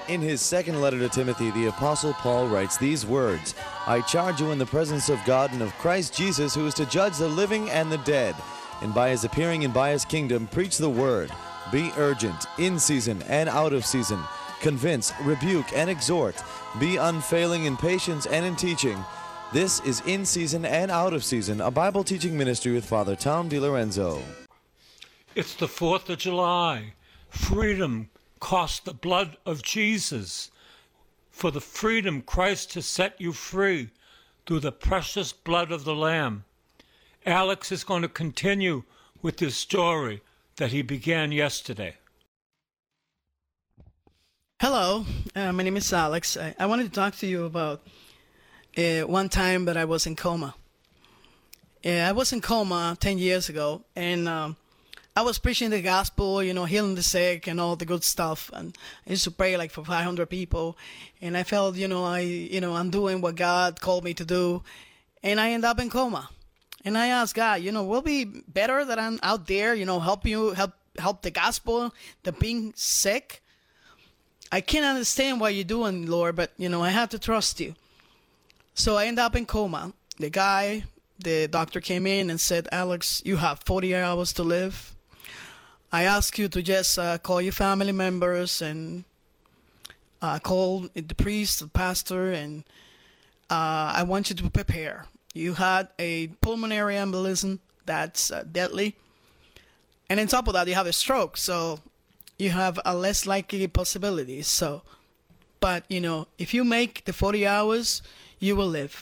In his second letter to Timothy, the Apostle Paul writes these words, I charge you in the presence of God and of Christ Jesus, who is to judge the living and the dead, and by his appearing and by his kingdom, preach the word. Be urgent, in season and out of season. Convince, rebuke, and exhort. Be unfailing in patience and in teaching. This is In Season and Out of Season, a Bible teaching ministry with Father Tom DiLorenzo. It's the 4th of July. Freedom cost the blood of Jesus. For the freedom Christ has set you free through the precious blood of the Lamb. Alex is going to continue with his story that he began yesterday. Hello, my name is Alex. I wanted to talk to you about one time that I was in coma. I was in coma 10 years ago, and I was preaching the gospel, healing the sick and all the good stuff. And I used to pray like for 500 people, and I felt, I'm doing what God called me to do, and I end up in coma. And I asked God, will it be better that I'm out there, help the gospel, the being sick? I can't understand what you're doing, Lord, but, I have to trust you. So I end up in coma. The doctor came in and said, Alex, you have 40 hours to live. I ask you to just call your family members and call the priest, the pastor, and I want you to prepare. You had a pulmonary embolism that's deadly. And on top of that, you have a stroke, so you have a less likely possibility. But if you make the 40 hours, you will live.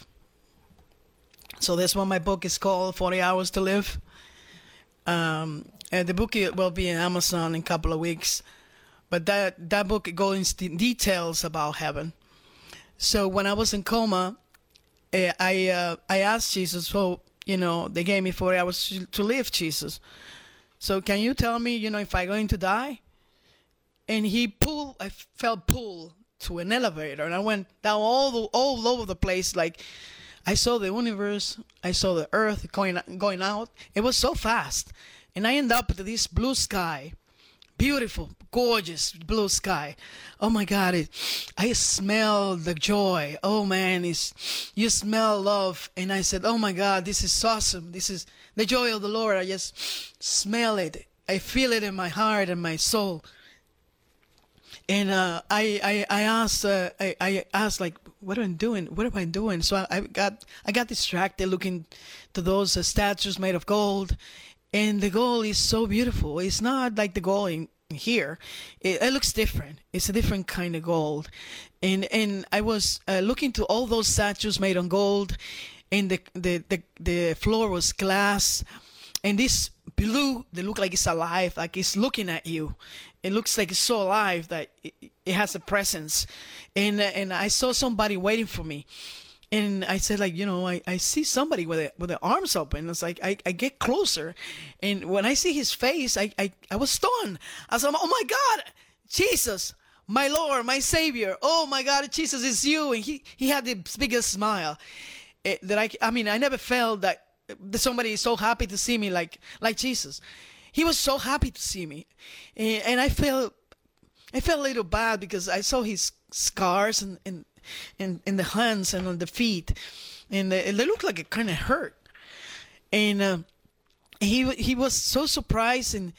So that's what my book is called, 40 Hours to Live. And the book will be in Amazon in a couple of weeks. But that book goes into details about heaven. So when I was in coma, I asked Jesus, they gave me 40 hours to live, Jesus. So can you tell me, if I'm going to die? And I felt pulled to an elevator, and I went down all over the place. Like I saw the universe, I saw the earth going out. It was so fast, and I ended up with this blue sky, beautiful, gorgeous blue sky. Oh my God! I smelled the joy. Oh man, you smell love, and I said, oh my God, this is awesome. This is the joy of the Lord. I just smell it. I feel it in my heart and my soul. And I asked like, what am I doing? What am I doing? So I got distracted looking to those statues made of gold, and the gold is so beautiful. It's not like the gold in here. It looks different. It's a different kind of gold, and I was looking to all those statues made of gold, and the floor was glass, and this blue, they look like it's alive, like it's looking at you. It looks like it's so alive that it has a presence. And I saw somebody waiting for me. And I said, like, I see somebody with their arms open. It's like I get closer. And when I see his face, I was stunned. I said, oh my God, Jesus, my Lord, my Savior. Oh my God, Jesus, it's you. And he had the biggest smile that I never felt that somebody is so happy to see me like Jesus. He was so happy to see me, and I felt a little bad because I saw his scars in the hands and on the feet, and they looked like it kind of hurt. And he was so surprised, and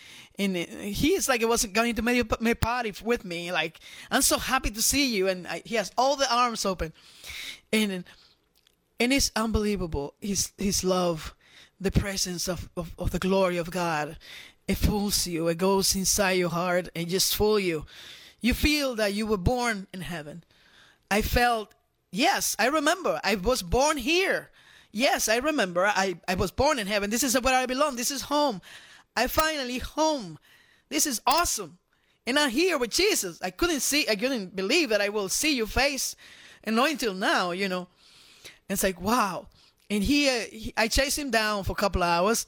he is like, it wasn't going to make a party with me. Like, I'm so happy to see you, and he has all the arms open, and it's unbelievable. His love. The presence of the glory of God, it fools you. It goes inside your heart and just fools you. You feel that you were born in heaven. I felt, yes, I remember. I was born here. Yes, I remember. I was born in heaven. This is where I belong. This is home. I finally home. This is awesome. And I'm here with Jesus. I couldn't believe that I will see your face. And not until now, It's like, wow. And I chased him down for a couple of hours,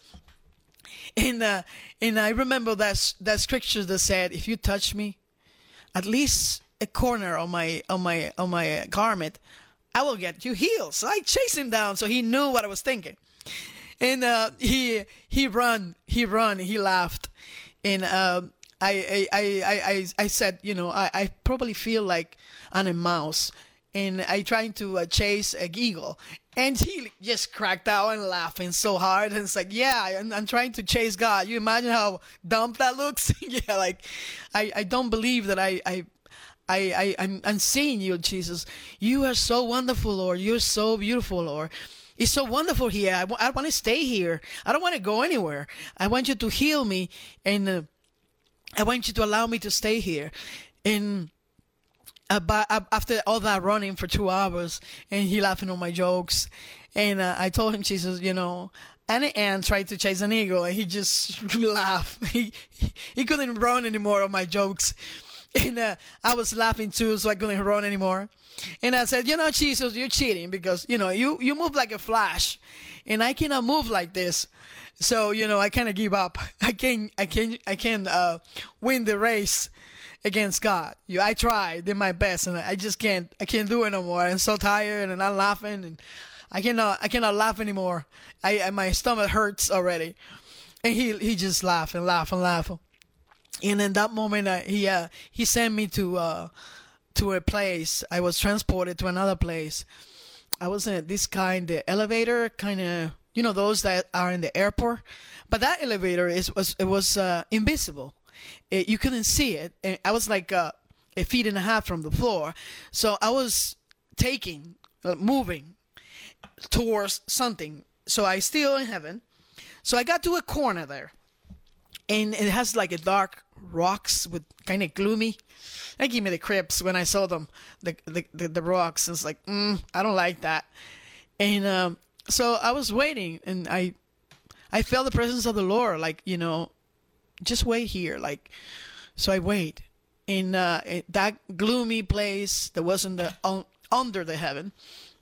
and I remember that scripture that said, "If you touch me, at least a corner of my garment, I will get you healed." So I chased him down, so he knew what I was thinking, and he laughed, and I said, I probably feel like I'm a mouse, and I trying to chase a eagle, and he just cracked out and laughing so hard, and it's like, yeah, I'm trying to chase God. You imagine how dumb that looks? Yeah, like I don't believe that I'm seeing you, Jesus. You are so wonderful, Lord. You're so beautiful, Lord. It's so wonderful here. I want to stay here. I don't want to go anywhere. I want you to heal me, and I want you to allow me to stay here. And after all that running for 2 hours, and he laughing on my jokes, and I told him, Jesus, an ant tried to chase an eagle, and he just laughed. He couldn't run anymore on my jokes. And I was laughing too, so I couldn't run anymore. And I said, Jesus, you're cheating, because, you move like a flash, and I cannot move like this. So, I kind of give up. I can't win the race against God. I tried, did my best, and I just can't do it no more. I'm so tired, and I'm laughing, and I cannot laugh anymore. My stomach hurts already. And he just laugh and laugh and laugh. And in that moment, he sent me to a place. I was transported to another place. I was in this the elevator, kind of, those that are in the airport. But that elevator was invisible. You couldn't see it. And I was like 1.5 feet from the floor. So I was moving towards something. So I still in heaven. So I got to a corner there. And it has like a dark rocks with kind of gloomy. They gave me the creeps when I saw them, the rocks. It's like, I don't like that. And so I was waiting, and I felt the presence of the Lord, like, just wait here. Like, so I wait in that gloomy place that wasn't under the heaven.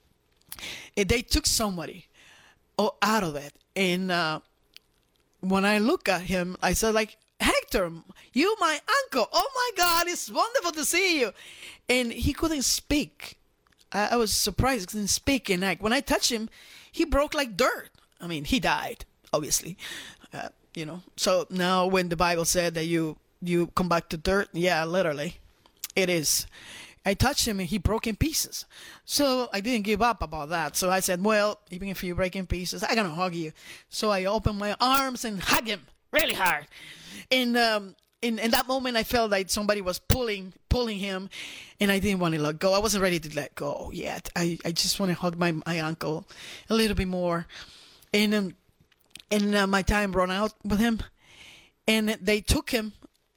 And they took somebody out of it. And when I look at him, I said, like, Hector, you my uncle. Oh my God, it's wonderful to see you. And he couldn't speak. I was surprised he couldn't speak. And when I touched him, he broke like dirt. I mean, he died, obviously. So now when the Bible said that you come back to dirt, yeah, literally, it is. I touched him and he broke in pieces. So I didn't give up about that. So I said, well, even if you break in pieces, I'm going to hug you. So I opened my arms and hugged him really hard. And in that moment, I felt like somebody was pulling him, and I didn't want to let go. I wasn't ready to let go yet. I just want to hug my uncle a little bit more. And my time ran out with him, and they took him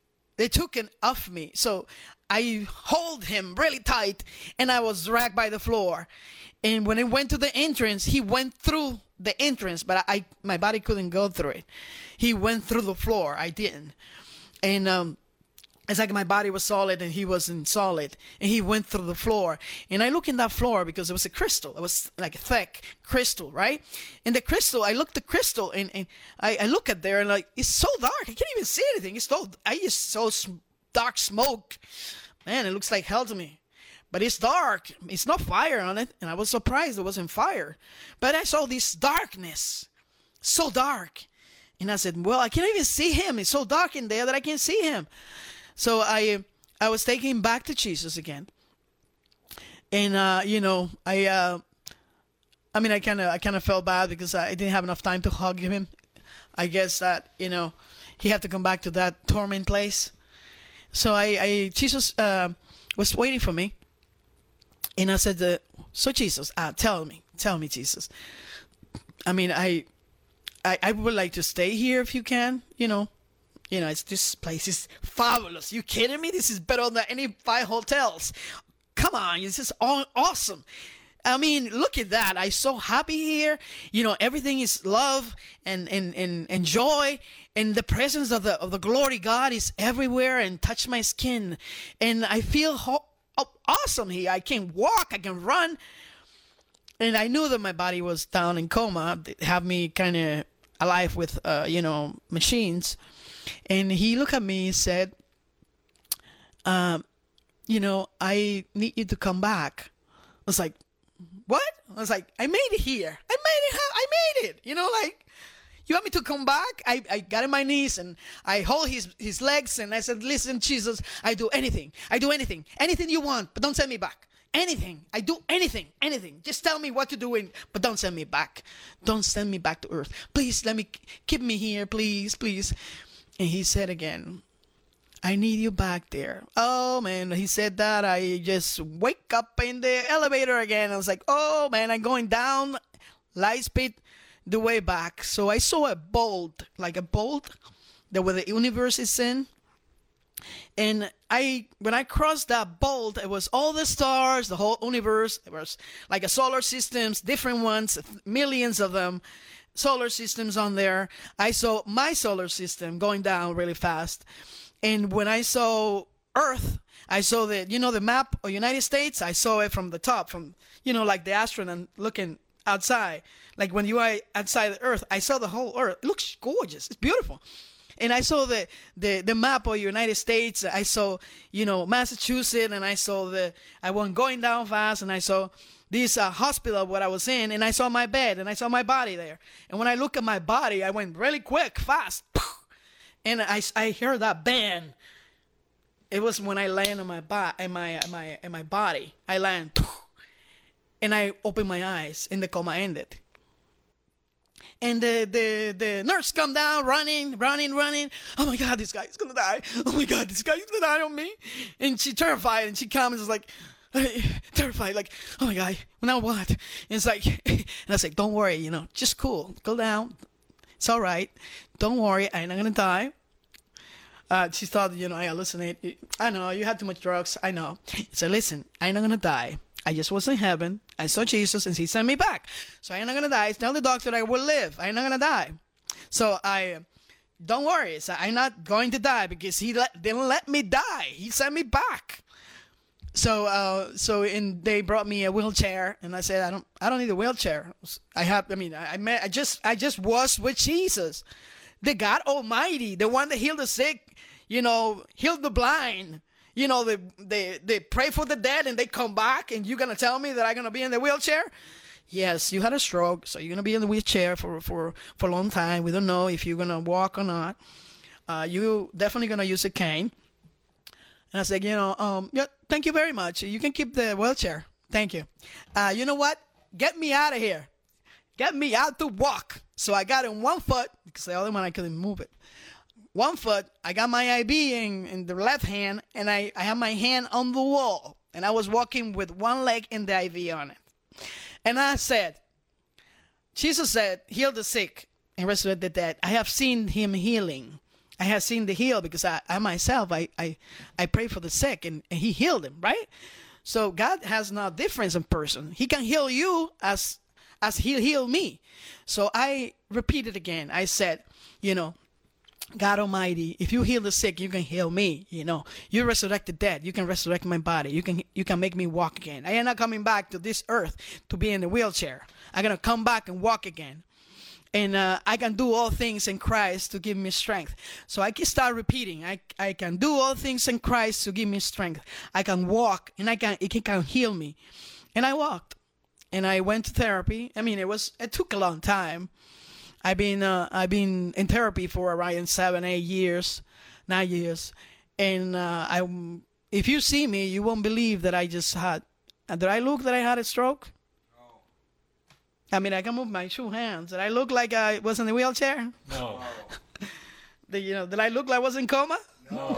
off me. So I hold him really tight, and I was dragged by the floor. And when I went to the entrance, he went through the entrance, but my body couldn't go through it. He went through the floor. I didn't. And it's like my body was solid and he wasn't solid. And he went through the floor. And I look in that floor because it was a crystal. It was like a thick crystal, right? And the crystal, I looked at the crystal and I look at there and like, it's so dark. I can't even see anything. I just saw dark smoke. Man, it looks like hell to me. But it's dark. It's not fire on it. And I was surprised it wasn't fire. But I saw this darkness. So dark. And I said, well, I can't even see him. It's so dark in there that I can't see him. So I was taking him back to Jesus again. And, I kind of felt bad because I didn't have enough time to hug him. I guess that, he had to come back to that torment place. So Jesus was waiting for me. And I said, so Jesus, tell me, Jesus. I mean, I would like to stay here if you can, it's this place is fabulous. You kidding me? This is better than any 5 hotels. Come on, this is awesome. I mean, look at that. I'm so happy here. Everything is love and joy, and the presence of the glory God is everywhere and touch my skin. And I feel awesome here. I can walk, I can run. And I knew that my body was down in coma, have me kind of alive with, machines. And he looked at me and said, I need you to come back. I was like, what? I was like, I made it here. I made it. You want me to come back? I got on my knees and I hold his legs and I said, listen, Jesus, I do anything. Anything you want, but don't send me back. Anything. I do anything. Just tell me what to do, but don't send me back. Don't send me back to earth. Please let me, keep me here, please. And he said again, I need you back there. Oh, man, he said that. I just wake up in the elevator again. I was like, oh, man, I'm going down light speed the way back. So I saw a bolt that where the universe is in. And when I crossed that bolt, it was all the stars, the whole universe. It was like a solar systems, different ones, millions of them, solar systems on there. I saw my solar system going down really fast. And when I saw Earth, I saw the map of United States. I saw it from the top, from, like the astronaut looking outside. Like when you are outside the Earth, I saw the whole Earth. It looks gorgeous. It's beautiful. And I saw the map of United States. I saw, Massachusetts, and I went going down fast, and I saw this hospital where I was in, and I saw my bed, and I saw my body there. And when I look at my body, I went really quick, fast, and I heard that bang. It was when I landed on my body. I landed, and I opened my eyes, and the coma ended. And the nurse come down, running. Oh my God, this guy is gonna die. Oh my God, this guy is gonna die on me. And she terrified, and she comes and is like, terrified, like, oh my God, now what? And it's like, and I was like, don't worry, just cool down. It's all right. Don't worry, I'm not gonna die. She thought, I hallucinate. I know, you had too much drugs. I know. So listen, I'm not gonna die. I just was in heaven. I saw Jesus and he sent me back. So I'm not going to die. Tell the doctor I will live. I'm not going to die. So don't worry. So I'm not going to die because he didn't let me die. He sent me back. So they brought me a wheelchair, and I said, I don't need a wheelchair. I just was with Jesus, the God Almighty, the one that healed the sick, healed the blind. They pray for the dead and they come back, and you're going to tell me that I'm going to be in the wheelchair? Yes, you had a stroke, so you're going to be in the wheelchair for a long time. We don't know if you're going to walk or not. You definitely going to use a cane. And I said, yeah, thank you very much. You can keep the wheelchair. Thank you. You know what? Get me out of here. Get me out to walk. So I got in one foot, because the other one I couldn't move it. One foot, I got my IV in the left hand, and I have my hand on the wall. And I was walking with one leg and the IV on it. And I said, Jesus said, heal the sick and resurrect the dead. I have seen him healing. I have seen the heal because I myself, I pray for the sick, and he healed them, right? So God has no difference in person. He can heal you as he healed me. So I repeated again. I said, God Almighty, if you heal the sick, you can heal me. You resurrect the dead, you can resurrect my body. You can make me walk again. I am not coming back to this earth to be in the wheelchair. I'm going to come back and walk again. And I can do all things in Christ to give me strength. So I can start repeating. I can do all things in Christ to give me strength. I can walk, and it can heal me. And I walked. And I went to therapy. It took a long time. I've been in therapy for around 7, 8 years, 9 years, and if you see me, you won't believe that I just had. Did I look that I had a stroke? No. I can move my 2 hands. Did I look like I was in the wheelchair? No. Did I look like I was in coma? No.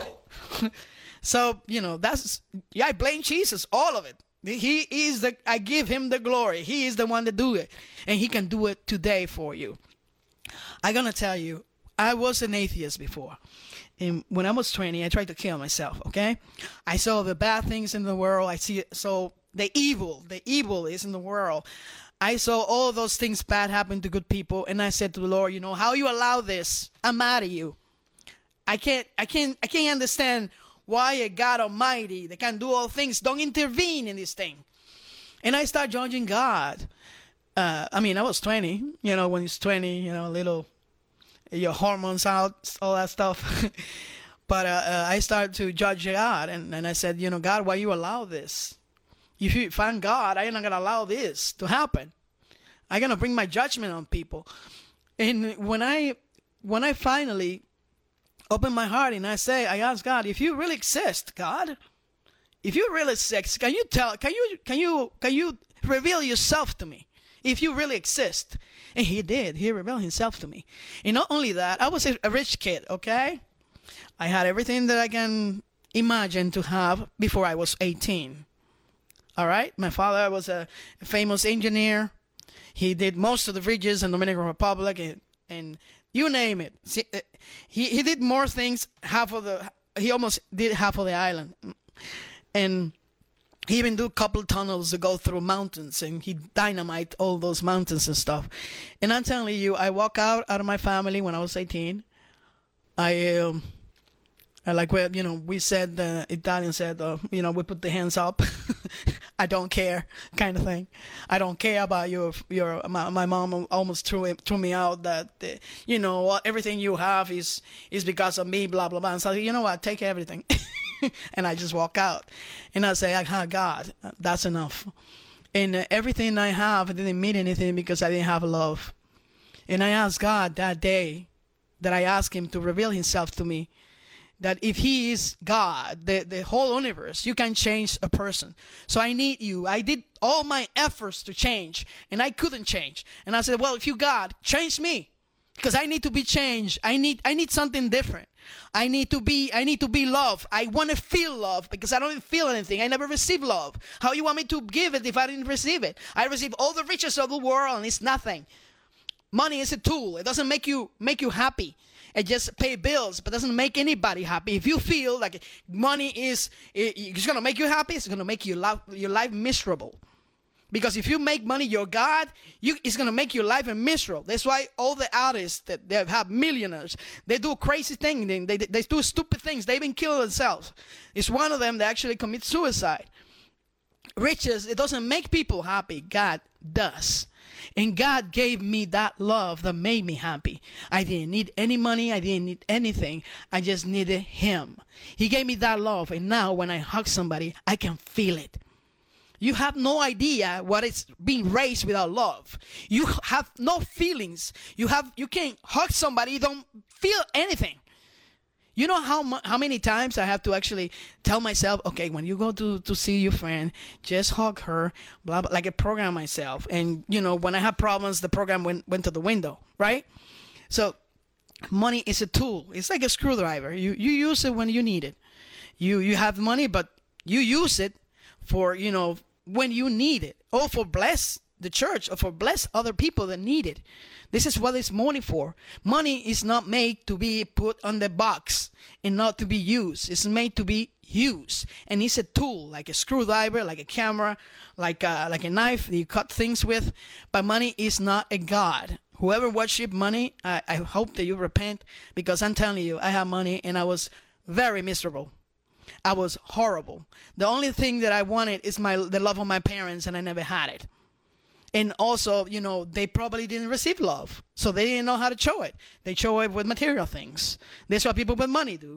So I blame Jesus, all of it. He is I give him the glory. He is the one to do it, and he can do it today for you. I'm going to tell you, I was an atheist before. And when I was 20, I tried to kill myself, okay? I saw the bad things in the world. So the evil is in the world. I saw all those things bad happen to good people. And I said to the Lord, how you allow this? I'm mad at you. I can't understand why a God Almighty that can do all things don't intervene in this thing. And I start judging God. I was 20, when it's 20, little, your hormones out, all that stuff. But I started to judge God, and I said, God, why you allow this? If I'm God, I'm not going to allow this to happen. I'm going to bring my judgment on people. And when I finally open my heart and I ask God, if you really exist, God, if you really exist, can you reveal yourself to me? If you really exist. And he did. He revealed himself to me. And not only that, I was a rich kid, okay? I had everything that I can imagine to have before I was 18. All right? My father was a famous engineer. He did most of the bridges in the Dominican Republic and you name it. See, he did more things. He almost did half of the island. And he even do a couple tunnels to go through mountains, and he dynamite all those mountains and stuff. And I'm telling you, I walk out of my family when I was 18. I like, well, we said, the Italian said, we put the hands up. I don't care, kind of thing. I don't care about my mom almost threw me out that, everything you have is because of me, blah, blah, blah. And so, you know what, take everything. And I just walk out. And I say, God, that's enough. And everything I have didn't mean anything because I didn't have love. And I asked God that day that I asked him to reveal himself to me, that if he is God, the whole universe, you can change a person. So I need you. I did all my efforts to change, and I couldn't change. And I said, well, if you God, change me, because I need to be changed. I need something different. I need to be loved. I want to feel love because I don't feel anything. I never received love. How you want me to give it if I didn't receive it? I received all the riches of the world and it's nothing. Money is a tool. It doesn't make you happy. It just pay bills, but doesn't make anybody happy. If you feel like money it's going to make you happy, it's going to make your life miserable. Because if you make money your God, it's going to make your life miserable. That's why all the artists that they have millionaires, they do crazy things. They do stupid things. They even kill themselves. It's one of them that actually commits suicide. Riches, it doesn't make people happy. God does. And God gave me that love that made me happy. I didn't need any money. I didn't need anything. I just needed him. He gave me that love. And now when I hug somebody, I can feel it. You have no idea what it's being raised without love. You have no feelings. You can't hug somebody. You don't feel anything. You know how many times I have to actually tell myself, okay, when you go to see your friend, just hug her, blah, blah, like I program myself. And, when I have problems, the program went to the window, right? So money is a tool. It's like a screwdriver. You use it when you need it. You have money, but you use it for, when you need it, or for bless the church, or for bless other people that need it. This is what it's money for. Money is not made to be put on the box and not to be used. It's made to be used. And it's a tool, like a screwdriver, like a camera, like a knife that you cut things with. But money is not a God. Whoever worship money, I hope that you repent, because I'm telling you, I have money and I was very miserable. I was horrible. The only thing that I wanted is the love of my parents, and I never had it. And also, they probably didn't receive love, so they didn't know how to show it. They show it with material things. That's what people with money do.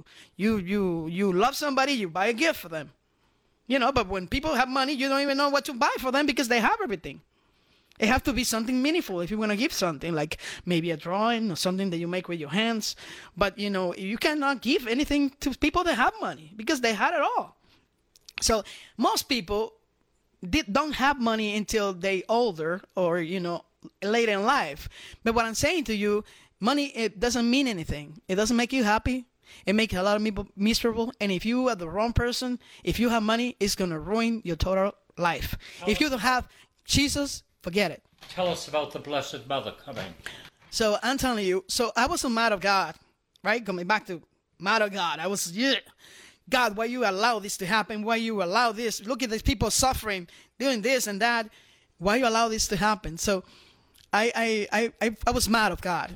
You love somebody, you buy a gift for them. But when people have money, you don't even know what to buy for them because they have everything. It has to be something meaningful if you want to give something, like maybe a drawing or something that you make with your hands. But, you cannot give anything to people that have money because they had it all. So most people don't have money until they older or, later in life. But what I'm saying to you, money, it doesn't mean anything. It doesn't make you happy. It makes a lot of people miserable. And if you are the wrong person, if you have money, it's going to ruin your total life. If you don't have Jesus, forget it. Tell us about the Blessed Mother coming. So I'm telling you, I was a mad of God, right? Coming back to mad of God. I was, God, why you allow this to happen? Why you allow this? Look at these people suffering, doing this and that. Why you allow this to happen? So I was mad of God.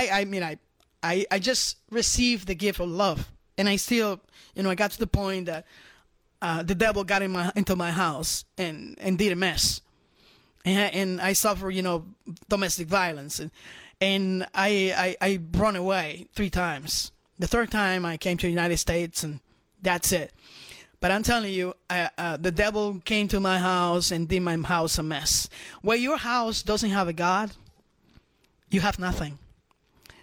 I just received the gift of love. And I still, I got to the point that the devil got into my house and did a mess. And I suffer, domestic violence. And I run away 3 times. The 3rd time I came to the United States, and that's it. But I'm telling you, the devil came to my house and did my house a mess. Where your house doesn't have a God, you have nothing.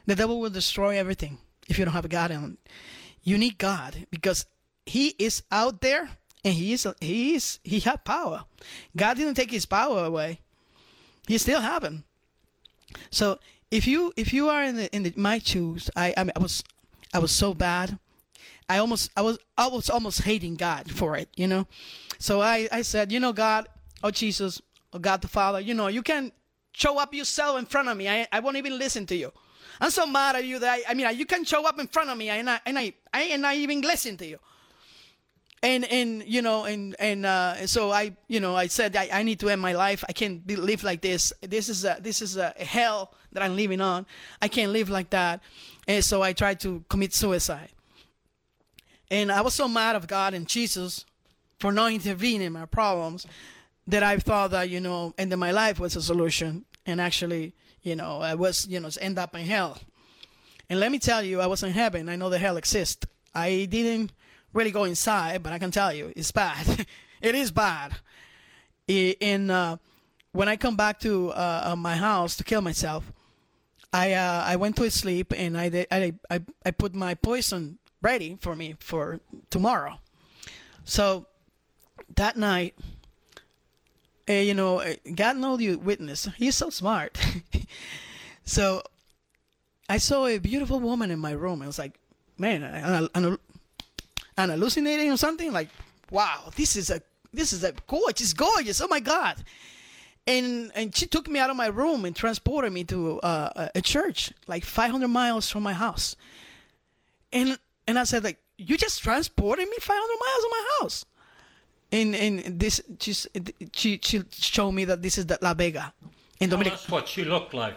The devil will destroy everything if you don't have a God. And you need God because He is out there and He has power. God didn't take His power away. He still have Him. So if you are in my shoes, I was so bad. I was almost hating God for it, you know. So I said, you know, God, oh Jesus, oh God the Father, you know, you can show up yourself in front of me. I won't even listen to you. I'm so mad at you that I mean, you can show up in front of me and I even listen to you. And you know, so I said I need to end my life. I can't live like this. This is a hell that I'm living on. I can't live like that. And so I tried to commit suicide. And I was so mad of God and Jesus for not intervening in my problems that I thought that, you know, ending my life was a solution. And actually, you know, I was, you know, end up in hell. And let me tell you, I was in heaven. I know the hell exists. I didn't really go inside, but I can tell you, it's bad. It is bad. And when I come back to my house to kill myself, I went to sleep and I put my poison ready for me for tomorrow. So that night, you know, God knows you witness. He's so smart. So I saw a beautiful woman in my room. I was like, man, I'm hallucinating or something. Like, wow, this is a gorgeous. Oh my God. And she took me out of my room and transported me to a church like 500 miles from my house. And I said, like, you just transported me 500 miles from my house. And this, she showed me that this is the La Vega in Dominica. Tell us what she looked like.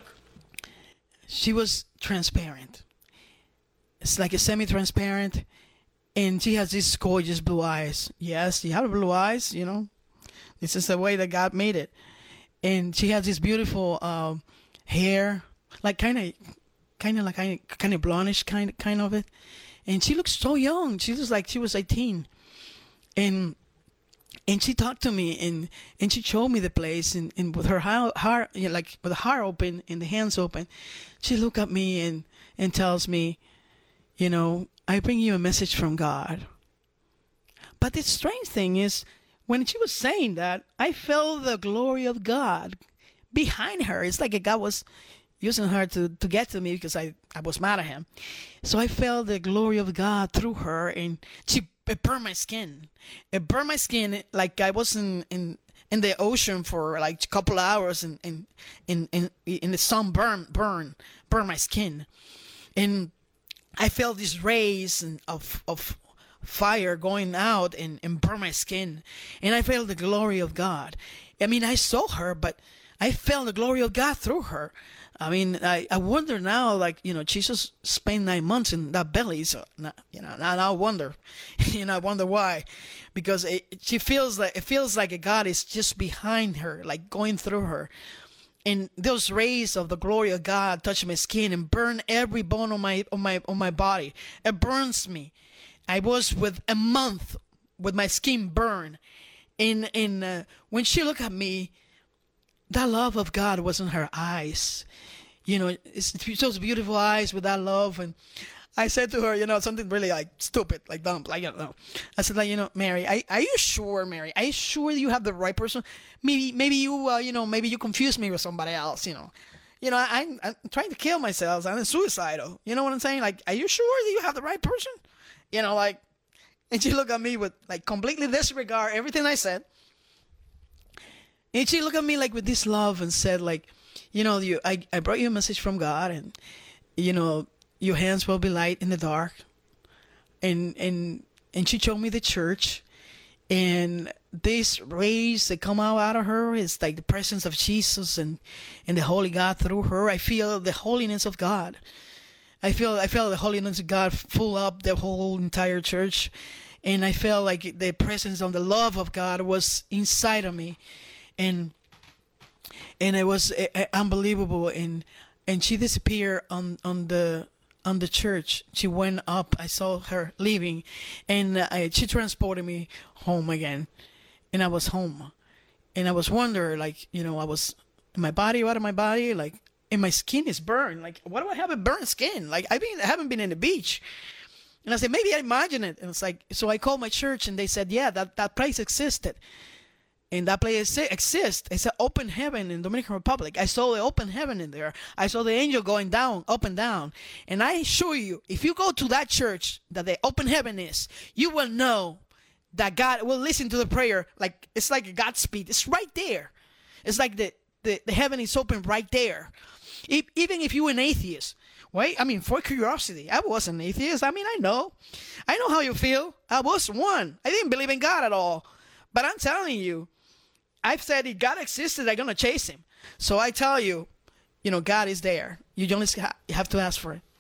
She was transparent. It's like a semi-transparent. And she has these gorgeous blue eyes. Yes, you have blue eyes, you know. This is the way that God made it. And she has this beautiful hair, like kind of blondish kind of it. And she looks so young. She looks like she was 18. And she talked to me and she showed me the place and with her heart, you know, like with the heart open and the hands open, she looked at me and tells me, you know, I bring you a message from God. But the strange thing is, when she was saying that, I felt the glory of God behind her. It's like God was using her to get to me because I was mad at Him. So I felt the glory of God through her, and it burned my skin. It burned my skin like I was in the ocean for like a couple hours, and in the sun burn my skin, and I felt these rays of fire going out and burn my skin, and I felt the glory of God. I mean, I saw her, but I felt the glory of God through her. I mean, I wonder now, like, you know, Jesus spent 9 months in that belly, so, you know, now I wonder, you know, I wonder why, because it feels like God is just behind her, like going through her, and those rays of the glory of God touch my skin and burn every bone on my body. It burns me. I was with a month with my skin burned, and when she looked at me, that love of God was in her eyes. You know, it's those beautiful eyes with that love. And I said to her, you know, something really like stupid, like dumb, like, you know. I said, like, you know, Mary, are you sure, Mary? Are you sure you have the right person? Maybe you, you know, maybe you confuse me with somebody else, you know. You know, I'm trying to kill myself. I'm suicidal. You know what I'm saying? Like, are you sure that you have the right person? You know, like, and she looked at me with, like, completely disregard everything I said. And she looked at me, like, with this love and said, like, you know, I brought you a message from God, and, you know, your hands will be light in the dark. And she showed me the church, and these rays that come out of her is like the presence of Jesus and the Holy God through her. I feel the holiness of God. I feel the holiness of God fill up the whole entire church, and I felt like the presence of the love of God was inside of me, and it was unbelievable. And she disappeared on the church. She went up. I saw her leaving, and she transported me home again, and I was home, and I was wondering, like, you know, I was in my body, out of my body, like, and my skin is burned. Like, why do I have a burnt skin? Like, I haven't been in the beach. And I said, maybe I imagine it. And it's like, so I called my church, and they said, yeah, that place existed. And that place exists. It's an open heaven in Dominican Republic. I saw the open heaven in there. I saw the angel going down, up and down. And I assure you, if you go to that church that the open heaven is, you will know that God will listen to the prayer. Like, it's like a Godspeed. It's right there. It's like the heaven is open right there. Even if you're an atheist, right? I mean, for curiosity, I was an atheist. I mean, I know how you feel. I was one. I didn't believe in God at all. But I'm telling you, I've said if God existed, I'm going to chase him. So I tell you, God is there. You just have to ask for it.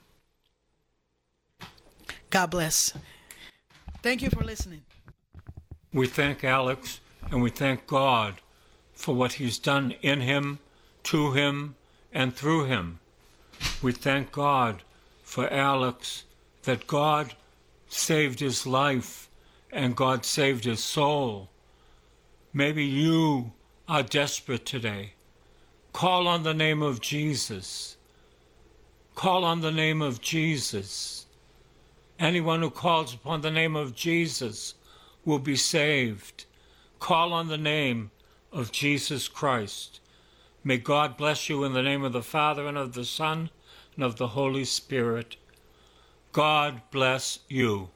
God bless. Thank you for listening. We thank Alex, and we thank God for what he's done in him, to him, and through him. We thank God for Alex, that God saved his life and God saved his soul. Maybe you are desperate today. Call on the name of Jesus. Call on the name of Jesus. Anyone who calls upon the name of Jesus will be saved. Call on the name of Jesus Christ. May God bless you in the name of the Father, and of the Son, and of the Holy Spirit. God bless you.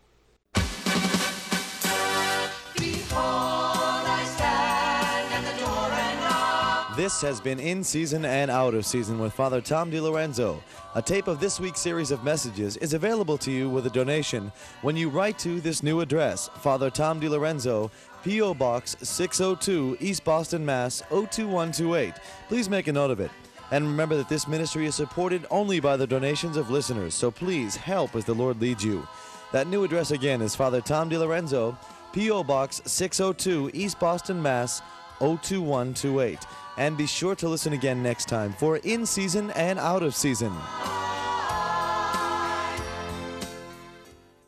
This has been In Season and Out of Season with Father Tom DiLorenzo. A tape of this week's series of messages is available to you with a donation when you write to this new address, Father Tom DiLorenzo, P.O. Box 602, East Boston, Mass. 02128. Please make a note of it. And remember that this ministry is supported only by the donations of listeners, so please help as the Lord leads you. That new address again is Father Tom DiLorenzo, P.O. Box 602, East Boston, Mass. 02128. And be sure to listen again next time for In Season and Out of Season.